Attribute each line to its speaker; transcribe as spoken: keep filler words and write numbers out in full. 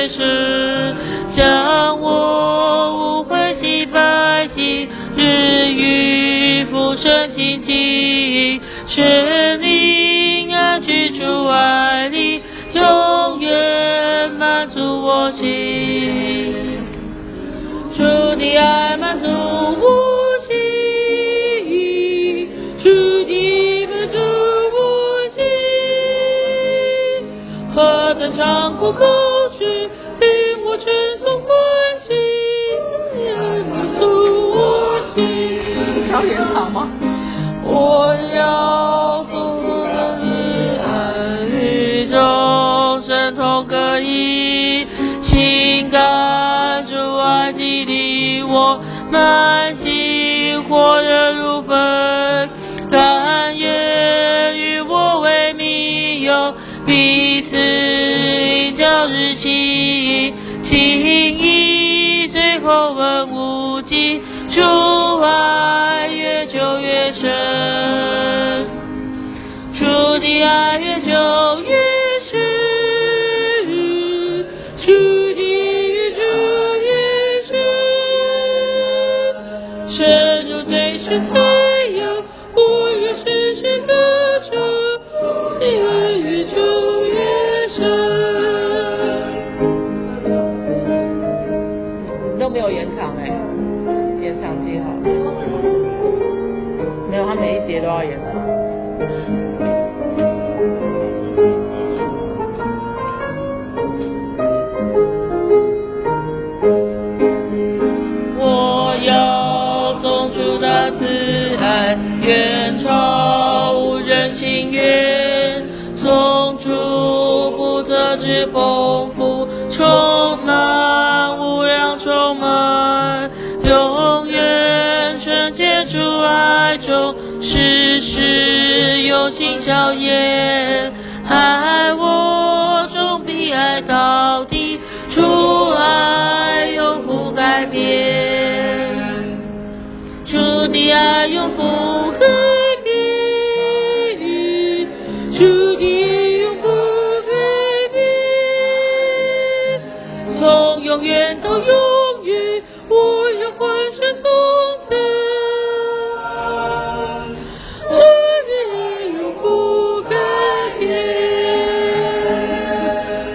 Speaker 1: 越深，将我无悔洗白净，日与浮生清净，神灵安居住爱里，永远满足我心。主的爱满足我心，主的满足我心，何等长阔口水，令我称颂欢喜，爱满足我心。
Speaker 2: 要演唱吗？
Speaker 1: 我要颂颂他的爱与众生同歌一，情感主爱激励我，满心火热如焚，但愿与我为密友，彼此应较日期，情谊最后vẫn无尽，主爱越久越深，主的爱越久越深，主的越久越深，深入最深最有，我越深深的主，主的爱越久越深。
Speaker 2: 都没有延长哎、欸，延长记好。没有，他每一节都要延长。
Speaker 1: 我要颂出他慈爱，远超无人心愿，颂出不测之丰富，充满无量充满，永远纯洁主爱中，时时有心笑颜，爱我终必爱到底，主爱永不改变，主的爱永不改变，主的爱永不改变，从永远到永远，我